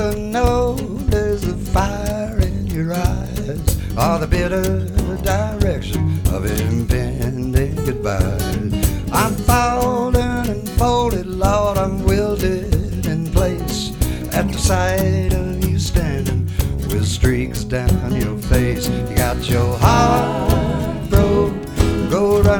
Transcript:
to know there's a fire in your eyes, or the bitter direction of impending goodbye. I'm folded and folded, Lord, I'm wilted in place at the sight of you standing with streaks down your face. You got your heart broke, go run